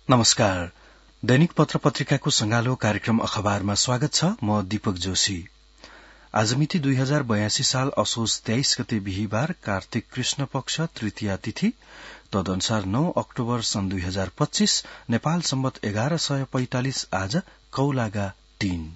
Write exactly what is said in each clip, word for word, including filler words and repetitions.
नमस्कार। दैनिक पत्र पत्रिकाको संगालो कार्यक्रम अखबारमा स्वागत छ। म दीपक जोशी। आज मिति दुई हजार बयासी साल असोज तेइस गते बिहिबार कार्तिक कृष्ण पक्ष तृतीया तिथि तदनुसार नौ अक्टोबर सन् दुई हजार पच्चीस नेपाल सम्वत एघार सय पैंतालिस आज कौलागा तीन।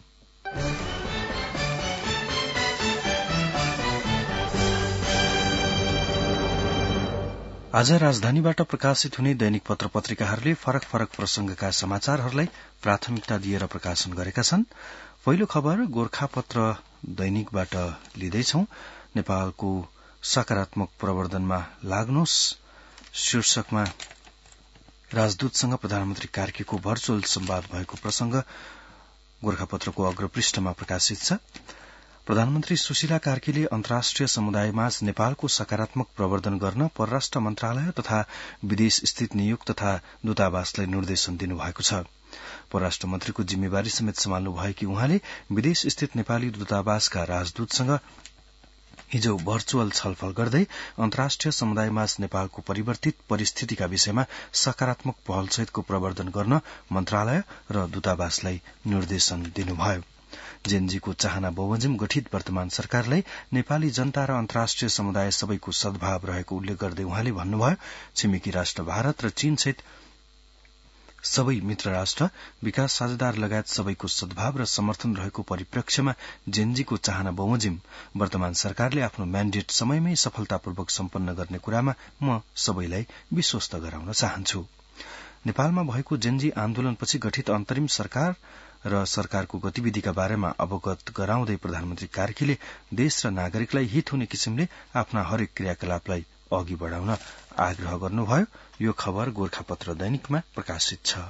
आज राजधानीबाट प्रकाशित हुने दैनिक पत्र पत्रिकाहरूले फरक फरक प्रसंगका समाचारहरूलाई प्राथमिकता दिएर प्रकाशन गरेका छन्। पहिलो खबर गोरखापत्र दैनिकबाट लिँदैछौ। नेपालको सकारात्मक प्रवर्धनमा लाग्नुहोस् शीर्षकमा राजदूतसँग प्रधानमन्त्री कार्कीको भर्चुअल संवाद भएको प्रसंग गोरखापत्रको अग्रपृष्ठमा प्रकाशित छ। प्रधानमन्त्री सुशीला कार्कीले अन्तर्राष्ट्रिय समुदायमाझ नेपालको सकारात्मक प्रवर्धन गर्न परराष्ट्र मन्त्रालय तथा विदेश स्थित नियुक्त तथा दूतावासलाई निर्देशन दिनुभएको छ। परराष्ट्र मन्त्रीको जिम्मेवारी समेत सम्हाल्नु भएकी उहाँले विदेश स्थित नेपाली दूतावासका राजदूतसँग हिजो भर्चुअल छलफल गर्दै अन्तर्राष्ट्रिय समुदायमाझ नेपालको परिवर्तित परिस्थितिका विषयमा सकारात्मक पहलसहितको प्रवर्धन गर्न मन्त्रालय र दूतावासलाई निर्देशन दिनुभयो। जेएनजीको चाहना बमोजिम गठित वर्तमान सरकारलाई नेपाली जनता र अन्तर्राष्ट्रिय समुदाय सबैको सद्भाव रहेको उल्लेख गर्दै उहाँले भन्नुभयो, छिमेकी राष्ट्र भारत र चीन सहित सबै मित्र राष्ट्र विकास साझेदार लगायत सबैको सद्भाव र समर्थन रहेको परिप्रेक्ष्यमा जेएनजीको चाहना बमोजिम वर्तमान सरकारले आफ्नो म्यान्डेट समयमै सफलतापूर्वक सम्पन्न गर्ने कुरामा म सबैलाई विश्वस्त गराउन चाहन्छु। नेपालमा भएको जेएनजी आन्दोलनपछि गठित अन्तरिम सरकार र सरकारको गतिविधिका बारेमा अवगत गराउँदै प्रधानमन्त्री कार्कीले देश र नागरिकलाई हित हुने किसिमले आफ्ना हरेक क्रियाकलापलाई अघि बढ़ाउन आग्रह गर्नुभयो। यो खबर गोरखापत्र दैनिकमा प्रकाशित छ।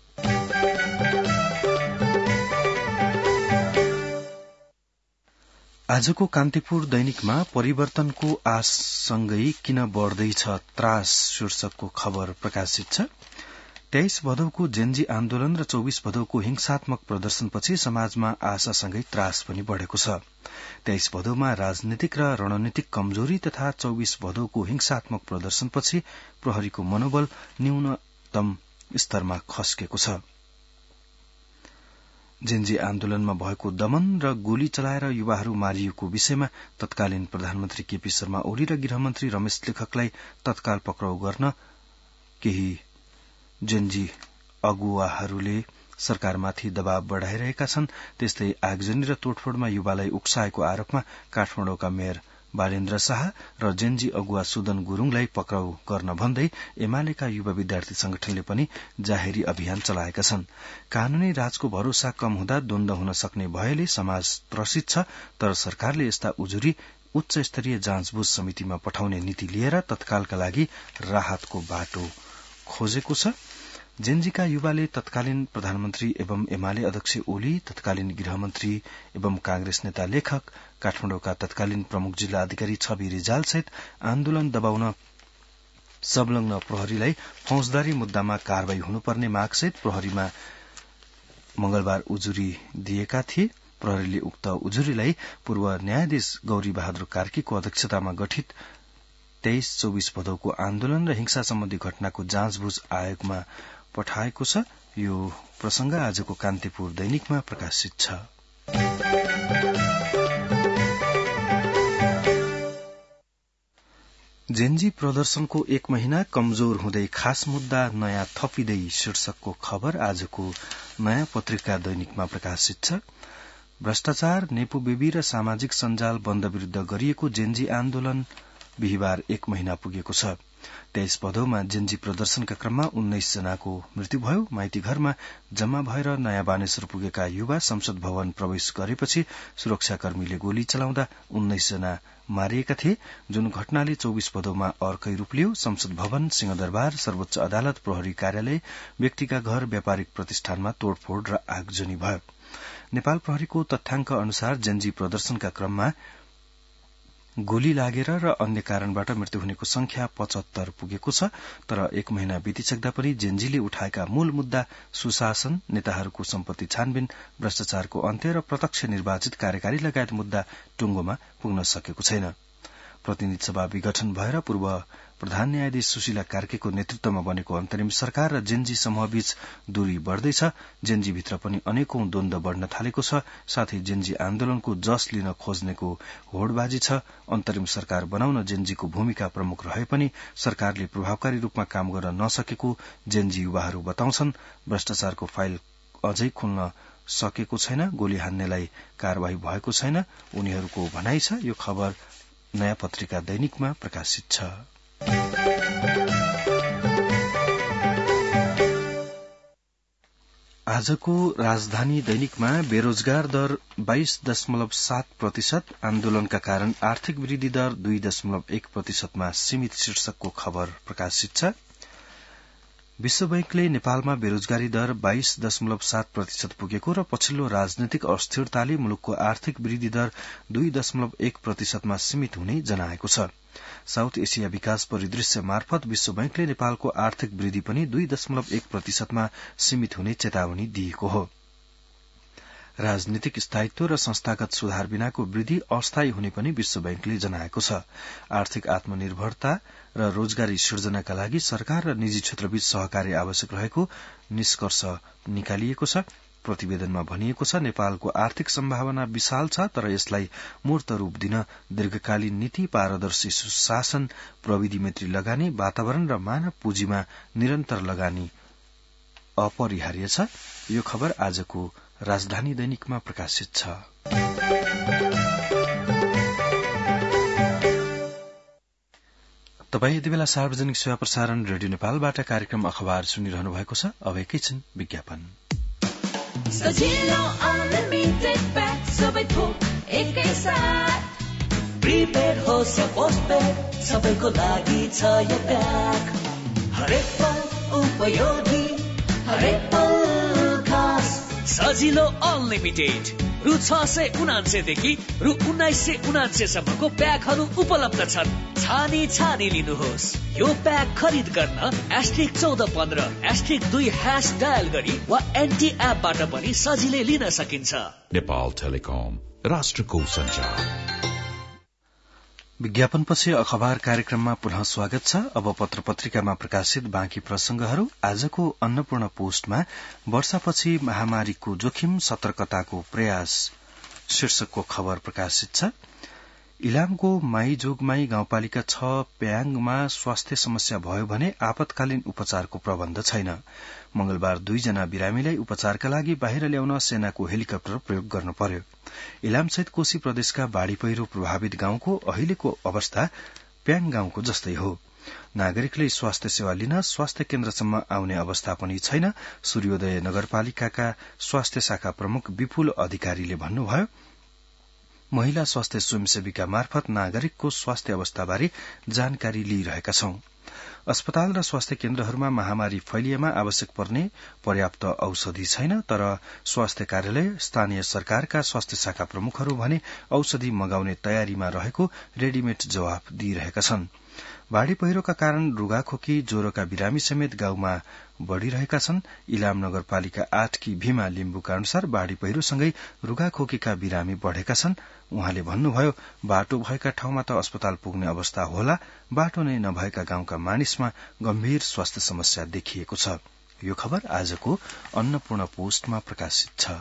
आजको कान्तिपुर दैनिकमा परिवर्तनको आशसँगै किन बढ़दैछ त्रास शीर्षकको खबर प्रकाशित छ। तेइस भदौको जेएनजी आन्दोलन र चौबीस भदौको हिंसात्मक प्रदर्शनपछि समाजमा आशासँगै त्रास पनि बढ़ेको छ। तेइस भदौमा राजनीतिक र रणनीतिक कमजोरी तथा चौबीस भदौको हिंसात्मक प्रदर्शनपछि प्रहरीको मनोबल न्यूनतम स्तरमा खस्केको छ। जेएनजी आन्दोलनमा भएको दमन र गोली चलाएर युवाहरू मारिएको विषयमा तत्कालीन प्रधानमन्त्री केपी शर्मा ओली र गृहमन्त्री रमेश लेखकलाई तत्काल पक्राउ गर्न केही जेएनजी अगुवाहरूले सरकारमाथि दबाव बढ़ाइरहेका छन्। त्यस्तै आगजनी र तोडफोड़मा युवालाई उक्साएको आरोपमा काठमाडौँका मेयर बालेन्द्र शाह र जेएनजी अगुवा सुदन गुरूङलाई पक्राउ गर्न भन्दै एमालेका युवा विद्यार्थी संगठनले पनि जाहेरी अभियान चलाएका छन्। कानूनी राजको भरोसा कम हुँदा द्वन्द हुन सक्ने भएले समाज त्रसित छ, तर सरकारले यस्ता उजुरी उच्च स्तरीय जाँचबुझ समितिमा पठाउने नीति लिएर तत्कालका लागि राहतको बाटो खोजेको छ। जेएनजीका युवाले तत्कालीन प्रधानमन्त्री एवं एमाले अध्यक्ष ओली, तत्कालीन गृहमन्त्री एवं कांग्रेस नेता लेखक, काठमाडौँका तत्कालीन प्रमुख जिल्ला अधिकारी छवि रिजाल सहित आन्दोलन दबाउन संलग्न प्रहरीलाई फौजदारी मुद्दामा कारवाही हुनुपर्ने मागसहित प्रहरीमा मंगलबार उजुरी दिएका थिए। प्रहरीले उक्त उजुरीलाई पूर्व न्यायाधीश गौरी बहादुर कार्कीको अध्यक्षतामा गठित तेइस चौबीस भदौको आन्दोलन र हिंसा सम्बन्धी घटनाको जाँचबुझ आयोगमा पठाएको छ। यो प्रसंग आजको कान्तिपुर दैनिकमा प्रकाशित छ। जेएनजी प्रदर्शनको एक महिना कमजोर हुँदै खास मुद्दा नयाँ थपिँदै शीर्षकको खबर आजको नयाँ पत्रिका दैनिकमा प्रकाशित छ। भ्रष्टाचार, नेपोबेबी र सामाजिक सञ्जाल बन्द विरूद्ध गरिएको जेएनजी आन्दोलन बिहिबार एक महिना पुगेको छ। तेइस भदौमा जेएनजी प्रदर्शनका क्रममा उन्नाइस जनाको मृत्यु भयो। माइती घरमा जम्मा भएर नयाँ बानेश्वर पुगेका युवा संसद भवन प्रवेश गरेपछि सुरक्षाकर्मीले गोली चलाउँदा उन्नाइस जना मारिएका थिए, जुन घटनाले चौबीस भदौमा अर्कै रूप लियो। संसद भवन, सिंहदरबार, सर्वोच्च अदालत, प्रहरी कार्यालय, व्यक्तिका घर, व्यापारिक प्रतिष्ठानमा तोडफोड़ र आगजनी भयो। नेपाल प्रहरीको तथ्याङ्क अनुसार जेएनजी प्रदर्शनका क्रममा गोली लागेर र अन्य कारणबाट मृत्यु हुनेको संख्या पचहत्तर पुगेको छ। तर एक महिना बितिसक्दा पनि जेएनजीले उठाएका मूल मुद्दा सुशासन, नेताहरूको सम्पत्ति छानबिन, भ्रष्टाचारको अन्त्य र प्रत्यक्ष निर्वाचित कार्यकारी लगायत मुद्दा टुंगोमा पुग्न सकेको छैन। प्रतिनिधि सभा विघटन भएर पूर्व प्रधान न्यायाधीश सुशीला कार्कीको नेतृत्वमा बनेको अन्तरिम सरकार र जेनजी समूहबीच दूरी बढ़दैछ। जेनजी भित्र पनि अनेकौं द्वन्द बढ़न थालेको छ। साथै जेनजी आन्दोलनको जस लिन खोज्नेको होडबाजी छ। अन्तरिम सरकार बनाउन जेनजीको भूमिका प्रमुख रहे पनि सरकारले प्रभावकारी रूपमा काम गर्न नसकेको जेनजी युवाहरू बताउँछन्। भ्रष्टाचारको फाइल अझै खुल्न सकेको छैन, गोली हान्नेलाई कार्यवाही भएको छैन उनीहरूको भनाइ छ। यो खबर नयाँ पत्रिका दैनिकमा प्रकाशित छ। आजको राजधानी दैनिकमा बेरोजगार दर बाइस दशमलव सात प्रतिशत, आन्दोलनका कारण आर्थिक वृद्धि दर दुई दशमलव एक प्रतिशतमा सीमित शीर्षकको खबर प्रकाशित छ। विश्व बैंकले नेपालमा बेरोजगारी दर बाइस दशमलव सात प्रतिशत पुगेको र पछिल्लो राजनैतिक अस्थिरताले मुलुकको आर्थिक वृद्धि दर दुई दशमलव एक प्रतिशतमा सीमित हुने जनाएको छ। साउथ एशिया विकास परिदृश्य मार्फत विश्व बैंकले नेपालको आर्थिक वृद्धि पनि दुई दशमलव एक प्रतिशतमा सीमित हुने चेतावनी दिएको हो। राजनीतिक स्थायित्व र संस्थागत सुधार बिनाको वृद्धि अस्थायी हुने पनि विश्व बैंकले जनाएको छ। आर्थिक आत्मनिर्भरता र रोजगारी सृजनाका लागि सरकार र निजी क्षेत्रबीच सहकार्य आवश्यक रहेको निष्कर्ष निकालिएको छ। प्रतिवेदनमा भनिएको छ, नेपालको आर्थिक सम्भावना विशाल छ, तर यसलाई मूर्त रूप दिन दीर्घकालीन नीति, पारदर्शी सुशासन, प्रविधि मैत्री लगानी, वातावरण र मानव पुँजीमा निरन्तर लगानी अपरिहार्य छ। यो खबर आजको राजधानी दैनिकमा प्रकाशित छ। तपाई यति बेला सार्वजनिक सेवा प्रसारण रेडियो नेपालबाट कार्यक्रम अखबार सुनिरहनु भएको छ। अब एकैछिन विज्ञापन। सजिलो अनलिमिटेड प्याक सबै थोक एकैसाथ, प्रिपेड होस् या पोस्टपेड सबैको लागि छ यो प्याक। हरेक पल उपयोगी, हरेक पल खास। सजिलो अनलिमिटेड रु छ सय उनान्सेदेखि रु उन्नाइस सय उनान्सेसम्मको प्याकहरू उपलब्ध छन्। छानी छानी लिनुहोस्। यो प्याक खरिद गर्न एस्ट्रिक चौध पन्ध्र एस्ट्रिक दुई ह्यास डायल गरी वा एनटी एपबाट पनि सजिलै लिन सकिन्छ। नेपाल टेलिकम, राष्ट्रको सञ्चार। विज्ञापनपछि अखबार कार्यक्रममा पुनः स्वागत छ। अब पत्र पत्रिकामा प्रकाशित बाँकी प्रसंगहरू। आजको अन्नपूर्ण पोस्टमा वर्षापछि महामारीको जोखिम, सतर्कताको प्रयास शीर्षकको खबर प्रकाशित छ। इलामको माईजोगमाई गाउँपालिका छ प्याङमा स्वास्थ्य समस्या भयो भने आपतकालीन उपचारको प्रबन्ध छैन। मंगलबार दुईजना बिरामीलाई उपचारका लागि बाहिर ल्याउन सेनाको हेलिकप्टर प्रयोग गर्नु पर्यो। इलामसहित कोशी प्रदेशका बाढ़ी पहिरो प्रभावित गाउँको अहिलेको अवस्था प्याङ गाउँको जस्तै हो। नागरिकले स्वास्थ्य सेवा लिन स्वास्थ्य केन्द्रसम्म आउने अवस्था पनि छैन। सूर्योदय नगरपालिकाका स्वास्थ्य शाखा प्रमुख विपुल अधिकारीले भन्नुभयो, महिला स्वास्थ्य स्वयंसेविका मार्फत नागरिकको स्वास्थ्य अवस्थाबारे जानकारी लिइरहेका छौं। अस्पताल र स्वास्थ्य केन्द्रहरूमा महामारी फैलिएमा आवश्यक पर्ने पर्याप्त औषधि छैन, तर स्वास्थ्य कार्यालय, स्थानीय सरकारका स्वास्थ्य शाखा प्रमुखहरू भने औषधि मगाउने तयारीमा रहेको रेडिमेड जवाफ दिइरहेका छन्। बाढ़ी पहिरोका कारण रुगाखोकी, ज्वरोका बिरामी समेत गाउँमा बढ़िरहेका छन्। इलाम नगरपालिका आठकी भीमा लिम्बुका अनुसार बाढ़ी पहिरोसँगै रुगाखोकीका बिरामी बढ़ेका छन्। उहाँले भन्नुभयो, बाटो भएका ठाउँमा त अस्पताल पुग्ने अवस्था होला, बाटो नै नभएका गाउँका मानिसमा गम्भीर स्वास्थ्य समस्या देखिएको छ। यो खबर आजको अन्नपूर्ण पोस्टमा प्रकाशित छ।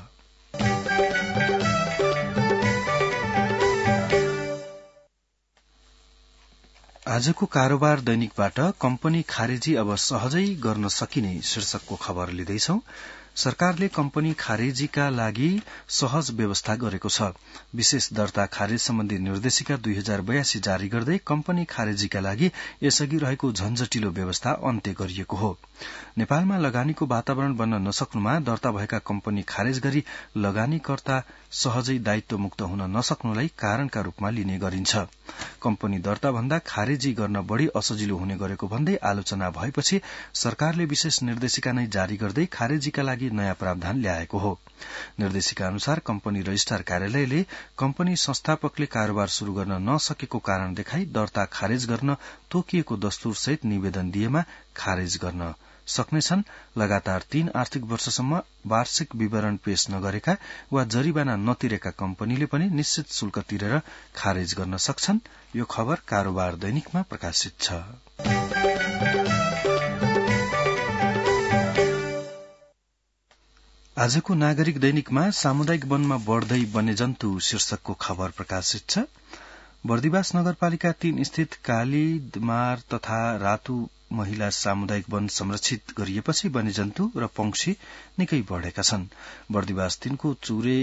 आजको कारोबार दैनिकबाट कम्पनी खारेजी अब सहजै गर्न सकिने शीर्षकको खबर लिँदैछौ। सरकारले कम्पनी खारेजीका लागि सहज व्यवस्था गरेको छ। विशेष दर्ता खारेज सम्बन्धी निर्देशिका दुई हजार बयासी जारी गर्दै कम्पनी खारेजीका लागि यसअघि रहेको झन्झटिलो व्यवस्था अन्त्य गरिएको हो। नेपालमा लगानीको वातावरण बन्न नसक्नुमा दर्ता भएका कम्पनी खारेज गरी लगानीकर्ता सहजै दायित्व मुक्त हुन नसक्नुलाई कारणका रूपमा लिने गरिन्छ। कम्पनी दर्ता भन्दा खारेजी गर्न बढ़ी असजिलो हुने गरेको भन्दै आलोचना भएपछि सरकारले विशेष निर्देशिका नै जारी गर्दै खारेजीका लागि नयाँ प्रावधान ल्याएको हो। निर्देशिका अनुसार कम्पनी रजिस्ट्रार कार्यालयले कम्पनी संस्थापकले कारोबार शुरू गर्न नसकेको कारण देखाई दर्ता खारेज गर्न तोकिएको दस्तुर सहित निवेदन दिएमा खारेज गर्न सक्नेछन्। लगातार तीन आर्थिक वर्षसम्म वार्षिक विवरण पेश नगरेका वा जरिवाना नतिरेका कम्पनीले पनि निश्चित शुल्क तिरेर खारेज गर्न सक्छन्। यो खबर कारोबार दैनिकमा प्रकाशित छ। आजको नागरिक दैनिकमा सामुदायिक वनमा बढ़दै वन्यजन्तु शीर्षकको खबर प्रकाशित छ। बर्दिवास नगरपालिका तीन स्थित कालीदमार तथा रातु महिला सामुदायिक वन संरक्षित गरिएपछि वन्यजन्तु र पंक्षी निकै बढ़ेका छन्। बर्दिवास तीनको चुरे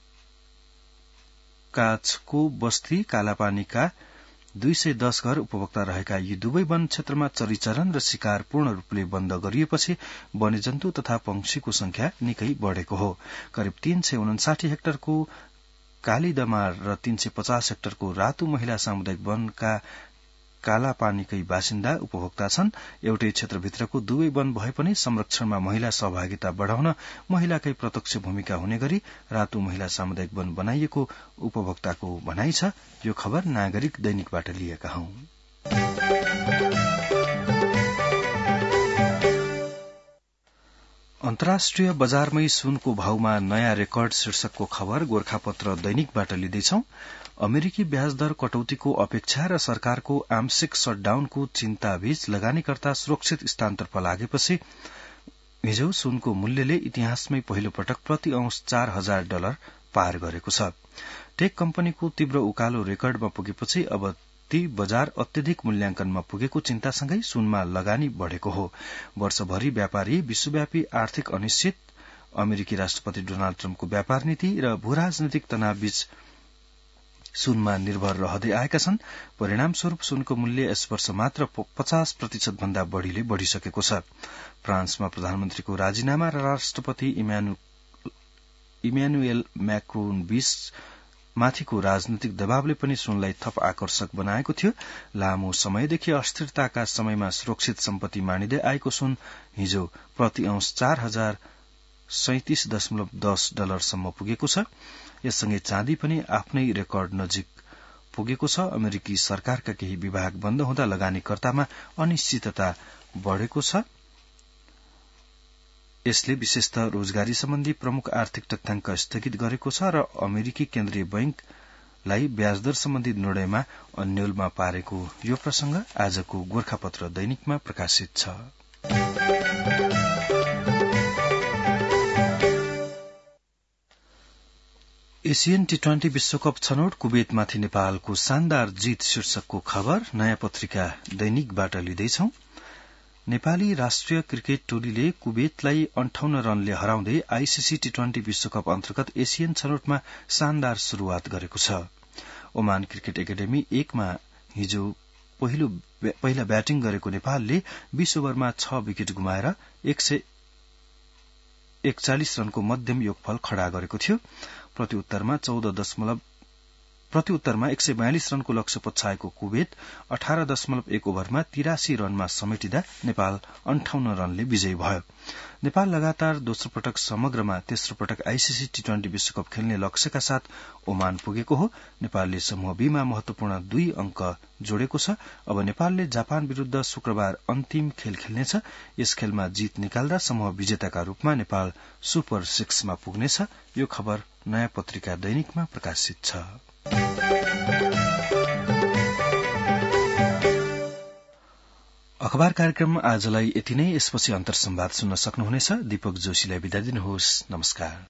काछको बस्ती कालापानीका दुई सय दस घर उपभोक्ता रहेका यी दुवै वन क्षेत्रमा चरीचरण र शिकार पूर्ण रूपले बन्द गरिएपछि वन्यजन्तु तथा पंक्षीको संख्या निकै बढ़ेको हो। करिब तीन सय उनासाठी हेक्टरको कालीदमार र तीन सय पचास हेक्टरको रातु महिला सामुदायिक वनका कालापानीकै बासिन्दा उपभोक्ता छन्। एउटै क्षेत्रभित्रको दुवै वन भए पनि संरक्षणमा महिला सहभागिता बढ़ाउन महिलाकै प्रत्यक्ष भूमिका हुने गरी रातु महिला सामुदायिक वन बनाइएको उपभोक्ताको भनाइ छ। यो खबर नागरिक दैनिकबाट लिएका हौं। अन्तर्राष्ट्रिय बजारमै सुनको भावमा नयाँ रेकर्ड शीर्षकको खबर गोरखापत्र दैनिकबाट लिँदैछौं। अमेरिकी ब्याज दर कटौतीको अपेक्षा र सरकारको आंशिक शटडाउनको चिन्ताबीच लगानीकर्ता सुरक्षित स्थानतर्फ लागेपछि हिजो सुनको मूल्यले इतिहासमै पहिलो पटक प्रति औंस चार हजार डलर पार गरेको छ। टेक कम्पनीको तीव्र उकालो रेकर्डमा पुगेपछि अब ती बजार अत्यधिक मूल्याङ्कनमा पुगेको चिन्तासँगै सुनमा लगानी बढ़ेको हो। वर्षभरि व्यापारी विश्वव्यापी आर्थिक अनिश्चित, अमेरिकी राष्ट्रपति डोनाल्ड ट्रम्पको व्यापार नीति र भूराजनैतिक तनावबीच सुनमा निर्भर रहँदै आएका छन्। परिणामस्वरूप सुनको मूल्य यस वर्ष मात्र पचास प्रतिशत भन्दा बढ़ीले बढ़िसकेको छ। फ्रान्समा प्रधानमन्त्रीको राजीनामा र राष्ट्रपति इमानुएल मैक्रोन बीच माथिको राजनैतिक दबावले पनि सुनलाई थप आकर्षक बनाएको थियो। लामो समयदेखि अस्थिरताका समयमा सुरक्षित सम्पत्ति मानिँदै आएको सुन हिजो प्रति औंस चार हजार सैतिस दशमलव दस डलरसम्म पुगेको छ। यससँगै चाँदी पनि आफ्नै रेकर्ड नजिक पुगेको छ। अमेरिकी सरकारका केही विभाग बन्द हुँदा लगानीकर्तामा अनिश्चितता बढ़ेको छ। यसले विशेषतः रोजगारी सम्बन्धी प्रमुख आर्थिक तथ्याङ्क स्थगित गरेको छ र अमेरिकी केन्द्रीय बैंकलाई ब्याजदर सम्बन्धी निर्णयमा अन्यलमा पारेको यो प्रसंग आजको गोरखापत्र दैनिकमा प्रकाशित छ। एशियन टी ट्वेन्टी विश्वकप छनौट कुवेतमाथि नेपालको शानदार जीत शीर्षकको खबर नयाँ पत्रिका दैनिकबाट लिँदैछौं। नेपाली राष्ट्रिय क्रिकेट टोलीले कुवेतलाई अन्ठाउन्न रनले हराउँदै आईसीसी टी ट्वेन्टी विश्वकप अन्तर्गत एशियन छनौटमा शानदार शुरूआत गरेको छ। ओमान क्रिकेट एकाडेमी एकमा हिजो पहिलो पहिला ब्याटिङ गरेको नेपालले बीस ओभरमा छ विकेट गुमाएर एक सय एकचालिस रनको मध्यम योगफल खड़ा गरेको थियो। प्रत्युत्तरमा चौध दशमलव प्रत्युत्तरमा एक सय बयालिस रनको लक्ष्य पछ्याएको कुवेत अठार दशमलव एक ओभरमा तिरासी रनमा समेटिँदा नेपाल अन्ठाउन्न रनले विजयी भयो। नेपाल लगातार दोस्रो पटक समग्रमा तेस्रो पटक आईसीसी टी ट्वेन्टी विश्वकप खेल्ने लक्ष्यका साथ ओमान पुगेको हो। नेपालले समूह बीमा महत्वपूर्ण दुई अंक जोडेको छ। अब नेपालले जापान विरूद्ध शुक्रबार अन्तिम खेल खेल्नेछ। यस खेलमा जीत निकाल्दा समूह विजेताका रूपमा नेपाल सुपर सिक्समा पुग्नेछ। यो खबर नयाँ पत्रिका दैनिकमा प्रकाशित छ। अखबार कार्यक्रम आजलाई यति नै। यसपछि अन्तर्संवाद सुन्न सक्नुहुनेछ। दीपक जोशीलाई बिदा दिनुहोस्। नमस्कार।